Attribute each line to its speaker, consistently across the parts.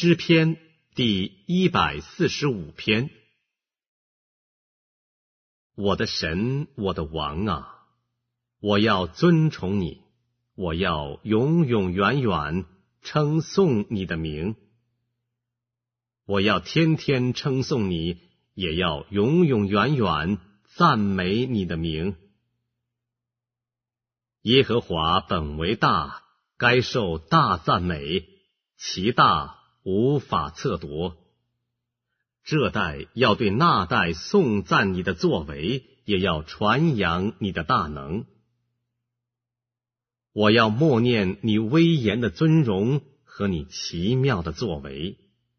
Speaker 1: 诗篇第145篇。我的神，我的王啊，我要尊崇你，我要永永远远称颂你的名。我要天天称颂你，也要永永远远赞美你的名。耶和华本为大，该受大赞美，其大无法测度。这代要对那代颂赞你的作为，也要传扬你的大能。我要默念你威严的尊荣和你奇妙的作为。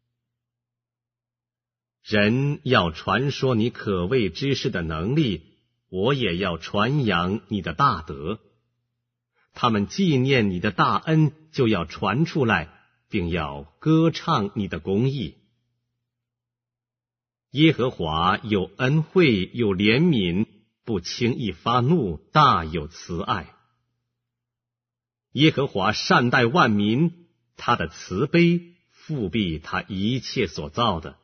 Speaker 1: 人要传说你可畏之事的能力，我也要传扬你的大德。他们纪念你的大恩，就要传出来，并要歌唱你的公义。耶和华有恩惠，有怜悯，不轻易发怒，大有慈爱。耶和华善待万民，他的慈悲复庇他一切所造的。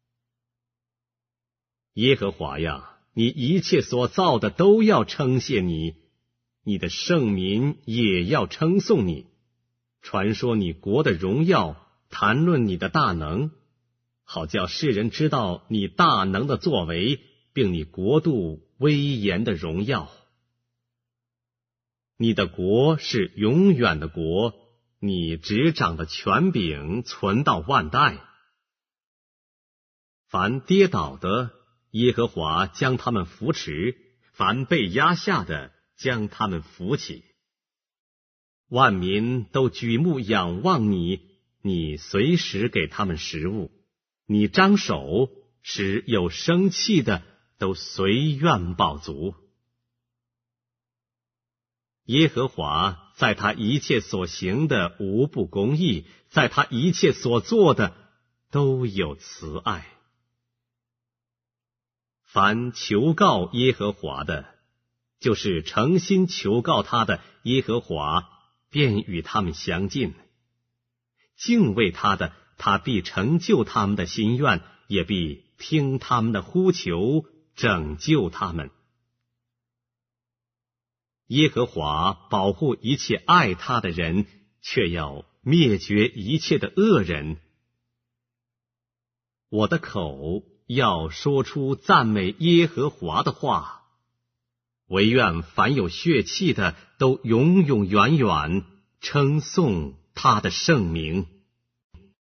Speaker 1: 耶和华呀，你一切所造的都要称谢你，你的圣民也要称颂你，传说你国的荣耀，谈论你的大能，好叫世人知道你大能的作为，并你国度威严的荣耀。你的国是永远的国，你执掌的权柄存到万代。凡跌倒的，耶和华将他们扶持；凡被压下的，将他们扶起。万民都举目仰望你，你随时给他们食物。你张手，使有生气的都随愿饱足。耶和华在他一切所行的无不公义，在他一切所做的都有慈爱。凡求告耶和华的，就是诚心求告他的，耶和华便与他们相近。敬畏他的，他必成就他们的心愿，也必听他们的呼求，拯救他们。耶和华保护一切爱他的人，却要灭绝一切的恶人。我的口要说出赞美耶和华的话，惟愿凡有血气的都永永远远称颂他的圣名。